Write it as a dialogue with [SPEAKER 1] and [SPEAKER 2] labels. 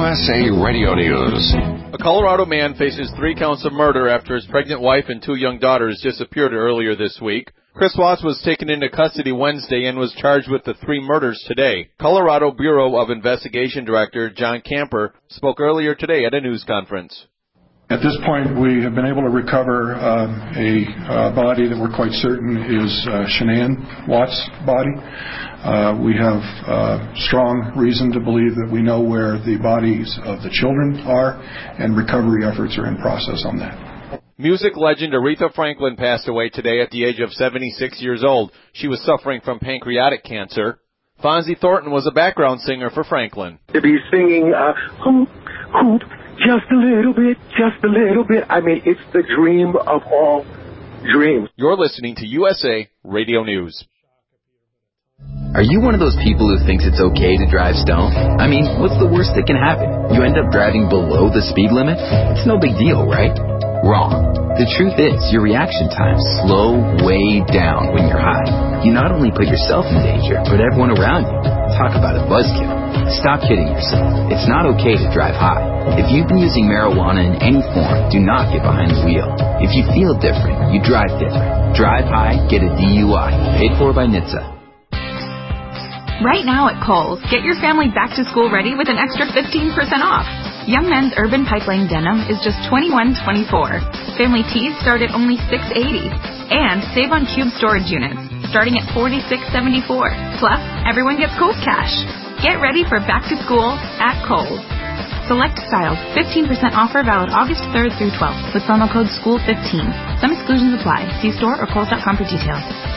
[SPEAKER 1] USA Radio News.
[SPEAKER 2] A Colorado man faces 3 counts of murder after his pregnant wife and 2 young daughters disappeared earlier this week. Chris Watts was taken into custody Wednesday and was charged with the 3 murders today. Colorado Bureau of Investigation Director John Camper spoke earlier today at a news conference.
[SPEAKER 3] At this point, we have been able to recover a body that we're quite certain is Shanann Watts' body. We have strong reason to believe that we know where the bodies of the children are, and recovery efforts are in process on that.
[SPEAKER 2] Music legend Aretha Franklin passed away today at the age of 76 years old. She was suffering from pancreatic cancer. Fonzie Thornton was a background singer for Franklin.
[SPEAKER 4] To be singing, hoop, hoop, just a little bit, just a little bit. I mean, it's the dream of all dreams.
[SPEAKER 2] You're listening to USA Radio News.
[SPEAKER 5] Are you one of those people who thinks it's okay to drive stoned? I mean, what's the worst that can happen? You end up driving below the speed limit? It's no big deal, right? Wrong. The truth is, your reaction times slow way down when you're high. You not only put yourself in danger, but everyone around you. Talk about a buzzkill. Stop kidding yourself. It's not okay to drive high. If you've been using marijuana in any form, do not get behind the wheel. If you feel different, you drive different. Drive high, get a DUI. Paid for by NHTSA.
[SPEAKER 6] Right now at Kohl's, get your family back to school ready with an extra 15% off. Young Men's Urban Pipeline Denim is just $21.24. Family tees start at only $6.80. And save on cube storage units, starting at $46.74. Plus, everyone gets Kohl's cash. Get ready for back to school at Kohl's. Select styles, 15% offer valid August 3rd through 12th with promo code SCHOOL15. Some exclusions apply. See store or Kohl's.com for details.